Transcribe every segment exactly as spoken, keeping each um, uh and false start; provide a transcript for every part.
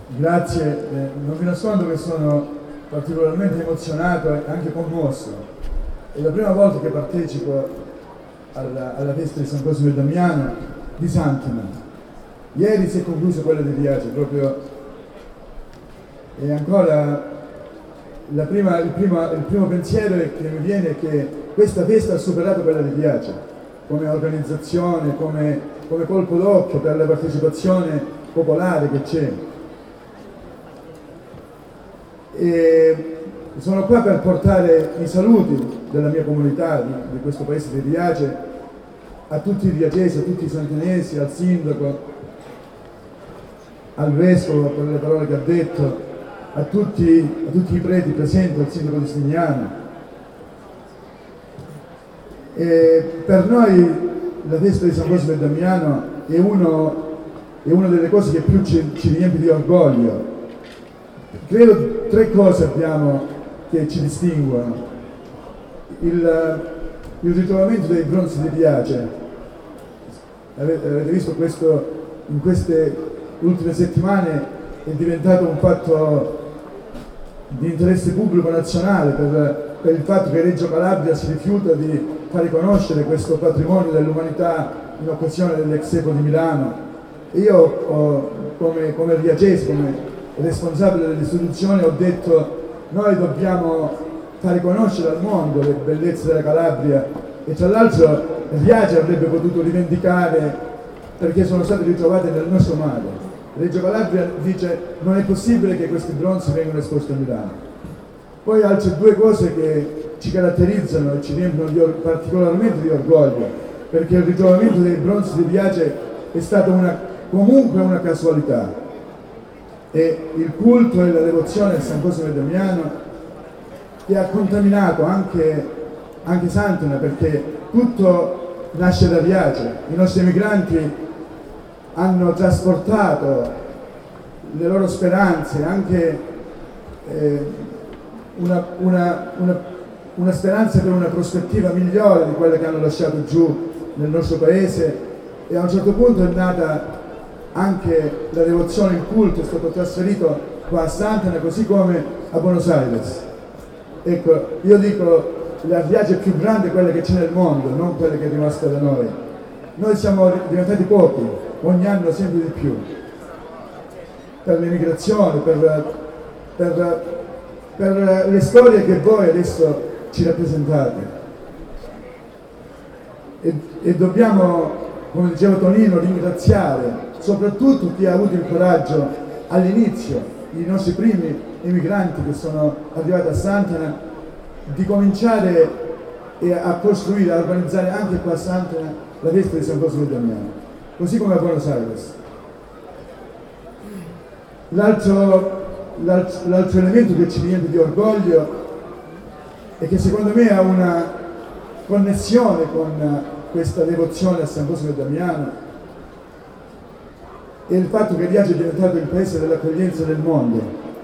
Grazie, eh, non vi nascondo che sono particolarmente emozionato e anche commosso. È la prima volta che partecipo alla, alla festa di San Cosimo e Damiano di Sant'Anna. Ieri si è conclusa quella di Riace, proprio, e ancora la prima, il, prima, il primo pensiero che mi viene è che questa festa ha superato quella di Riace come organizzazione, come, come colpo d'occhio per la partecipazione popolare che c'è. E sono qua per portare i saluti della mia comunità, di, di questo paese di Riace, a tutti i riacesi, a tutti i santanesi, al sindaco, al vescovo per le parole che ha detto, a tutti, a tutti i preti presenti, al sindaco di Stignano. E per noi la festa di San Cosimo e Damiano è, uno, è una delle cose che più ci, ci riempie di orgoglio. Credo tre cose abbiamo che ci distinguono. Il, il ritrovamento dei bronzi di Riace, avete, avete visto questo in queste ultime settimane, è diventato un fatto di interesse pubblico nazionale per, per il fatto che Reggio Calabria si rifiuta di far conoscere questo patrimonio dell'umanità in occasione dell'Expo di Milano. E io ho, come, come riacese, come responsabile dell'istituzione, ho detto: noi dobbiamo fare conoscere al mondo le bellezze della Calabria, e tra l'altro Riace avrebbe potuto rivendicare perché sono state ritrovate nel nostro mare. Reggio Calabria dice: non è possibile che questi bronzi vengano esposti a Milano. Poi altre due cose che ci caratterizzano e ci riempiono di or- particolarmente di orgoglio, perché il ritrovamento dei bronzi di Riace è stata una, comunque una casualità. E il culto e la devozione a San Cosimo e Damiano, che ha contaminato anche, anche Sant'Anna, perché tutto nasce da Riace. I nostri emigranti hanno trasportato le loro speranze, anche eh, una, una, una, una speranza per una prospettiva migliore di quella che hanno lasciato giù nel nostro paese, e a un certo punto è nata anche la devozione, il culto è stato trasferito qua a Sant'Anna, così come a Buenos Aires. Ecco, io dico, la Riace più grande è quella che c'è nel mondo, non quella che è rimasta da noi. Noi siamo diventati pochi, ogni anno sempre di più, per l'emigrazione, per, per, per le storie che voi adesso ci rappresentate. E, e dobbiamo, come diceva Tonino, ringraziare soprattutto chi ha avuto il coraggio all'inizio, i nostri primi emigranti che sono arrivati a Sant'Anna, di cominciare a costruire, a organizzare anche qua a Sant'Anna la festa di San Cosimo e Damiano, così come a Buenos Aires. L'altro, l'altro, l'altro elemento che ci riempie di orgoglio e che secondo me ha una connessione con questa devozione a San Cosimo e Damiano è il fatto che Riace è diventato il paese dell'accoglienza del mondo.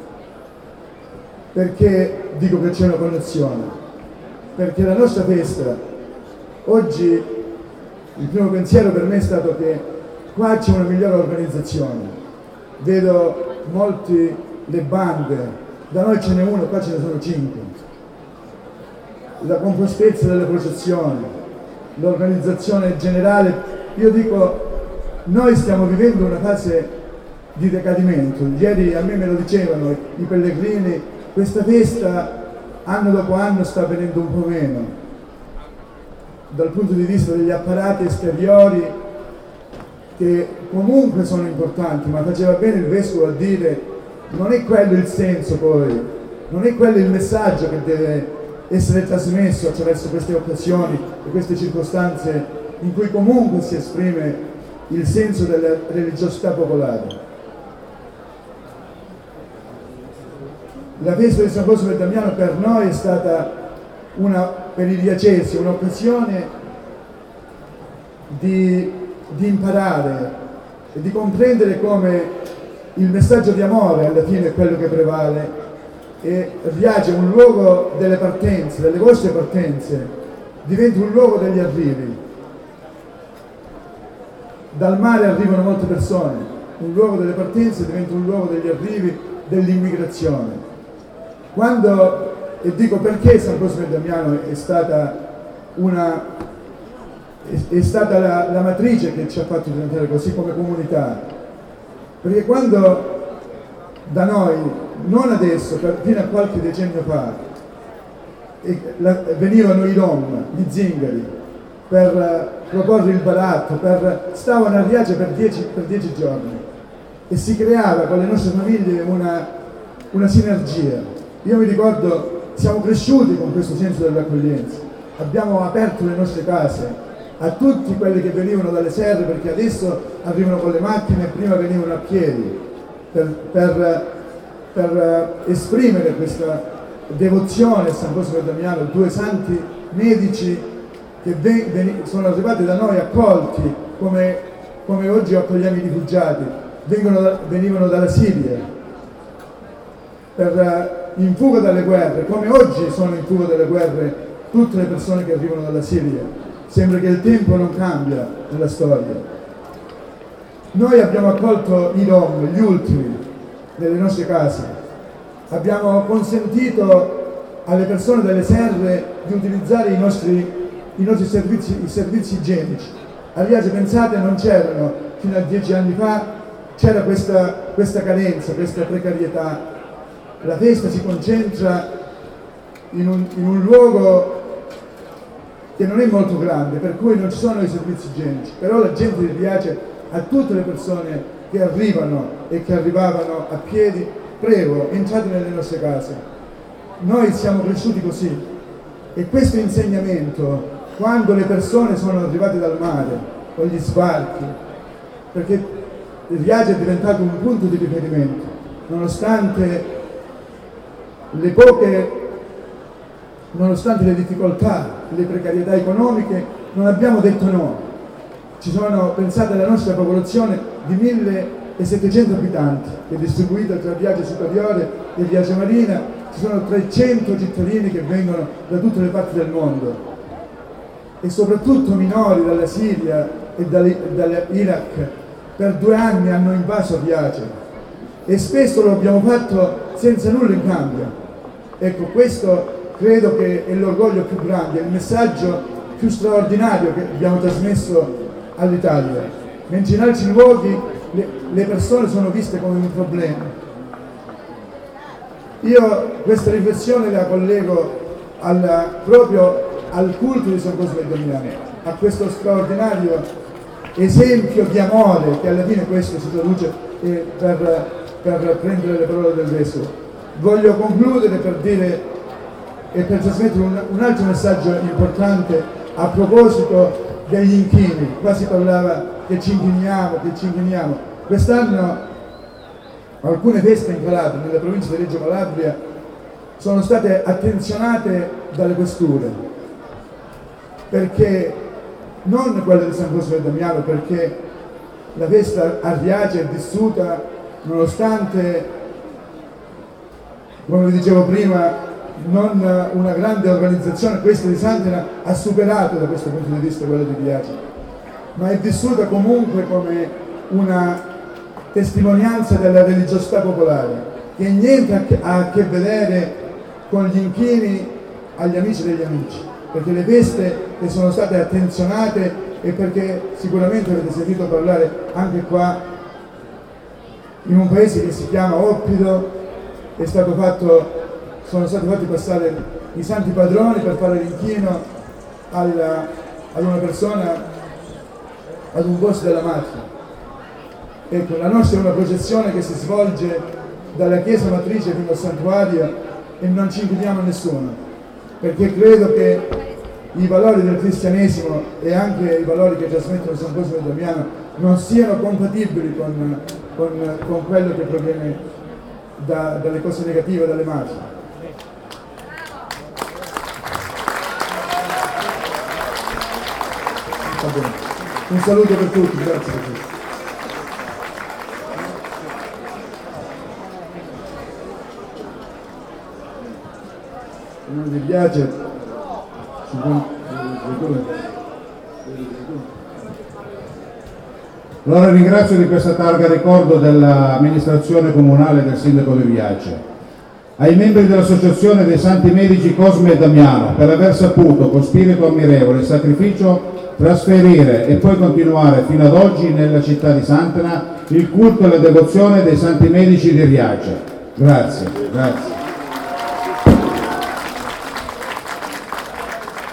Perché dico che c'è una connessione? Perché la nostra festa, oggi il primo pensiero per me è stato che qua c'è una migliore organizzazione. Vedo molti le bande, da noi ce n'è uno, qua ce ne sono cinque. La compostezza delle processioni, l'organizzazione generale. Io dico, noi stiamo vivendo una fase di decadimento. Ieri a me me lo dicevano i pellegrini, questa festa anno dopo anno sta avvenendo un po' meno dal punto di vista degli apparati esteriori, che comunque sono importanti, ma faceva bene il vescovo a dire: non è quello il senso, poi non è quello il messaggio che deve essere trasmesso attraverso queste occasioni e queste circostanze in cui comunque si esprime il senso della religiosità popolare. La festa di San Cosimo e Damiano per noi è stata, una, per i riacesi, un'occasione di, di imparare e di comprendere come il messaggio di amore alla fine è quello che prevale, e Riace, un luogo delle partenze, delle vostre partenze, diventa un luogo degli arrivi. Dal mare arrivano molte persone, un luogo delle partenze diventa un luogo degli arrivi, dell'immigrazione. Quando, e dico perché San Cosme e Damiano è stata, una, è, è stata la, la matrice che ci ha fatto diventare così come comunità, perché quando da noi, non adesso, fino a qualche decennio fa, e la, venivano i Rom, gli zingari, per uh, proporre il baratto, per, stavano a Riace per dieci, per dieci giorni e si creava con le nostre famiglie una, una sinergia. Io mi ricordo, siamo cresciuti con questo senso dell'accoglienza, abbiamo aperto le nostre case a tutti quelli che venivano dalle serre, perché adesso arrivano con le macchine e prima venivano a piedi, per, per, per uh, esprimere questa devozione a San Cosme e Damiano, due santi medici che sono arrivati da noi accolti come, come oggi accogliamo i rifugiati, vengono da, venivano dalla Siria per, in fuga dalle guerre, come oggi sono in fuga dalle guerre tutte le persone che arrivano dalla Siria. Sembra che il tempo non cambia nella storia. Noi abbiamo accolto i Rom, gli ultimi, nelle nostre case. Abbiamo consentito alle persone delle serre di utilizzare i nostri, i nostri servizi, i servizi igienici. A Riace, pensate, non c'erano, fino a dieci anni fa, c'era questa, questa carenza, questa precarietà. La festa si concentra in un, in un luogo che non è molto grande, per cui non ci sono i servizi igienici, però la gente di Riace, a tutte le persone che arrivano e che arrivavano a piedi, prego, entrate nelle nostre case. Noi siamo cresciuti così e questo insegnamento, quando le persone sono arrivate dal mare con gli sbarchi, perché Riace è diventato un punto di riferimento, nonostante le poche, nonostante le difficoltà, le precarietà economiche, non abbiamo detto no. Ci sono, pensate alla nostra popolazione di millesettecento abitanti, che è distribuita tra Riace Superiore e Riace Marina, ci sono trecento cittadini che vengono da tutte le parti del mondo e soprattutto minori dalla Siria e dall'Iraq. Per due anni hanno invaso Riace e spesso lo abbiamo fatto senza nulla in cambio. Ecco, questo credo che è l'orgoglio più grande, è il messaggio più straordinario che abbiamo trasmesso all'Italia. Mentre in altri luoghi le, le persone sono viste come un problema. Io questa riflessione la collego alla, proprio al culto di San Cosme e Damiano, a questo straordinario esempio di amore che alla fine questo si traduce eh, per, per prendere le parole del Vescovo. Voglio concludere per dire e per trasmettere un, un altro messaggio importante a proposito degli inchini. Qua si parlava che ci inchiniamo, che ci inchiniamo. Quest'anno alcune feste in Calabria, nella provincia di Reggio Calabria, sono state attenzionate dalle questure, perché non quella di San Cosme e Damiano, perché la festa a Riace è vissuta nonostante, come vi dicevo prima, non una grande organizzazione. Questa di Santena ha superato da questo punto di vista quella di Riace, ma è vissuta comunque come una testimonianza della religiosità popolare, che niente ha a che vedere con gli inchini agli amici degli amici, perché le feste che sono state attenzionate e perché sicuramente avete sentito parlare anche qua in un paese che si chiama Oppido, è stato fatto, sono stati fatti passare i santi padroni per fare l'inchino alla, ad una persona, ad un boss della mafia. Ecco, la nostra è una processione che si svolge dalla chiesa matrice fino al santuario e non ci inchiniamo a nessuno, perché credo che i valori del cristianesimo e anche i valori che trasmettono San Cosme e Damiano non siano compatibili con, con, con quello che proviene da, dalle cose negative, dalle mafie. Va bene. Un saluto per tutti, grazie per tutto. Non mi piace. Allora ringrazio di questa targa ricordo dell'amministrazione comunale del sindaco di Riace. Ai membri dell'Associazione dei Santi Medici Cosme e Damiano per aver saputo con spirito ammirevole e sacrificio trasferire e poi continuare fino ad oggi nella città di Santena il culto e la devozione dei Santi Medici di Riace. Grazie, grazie.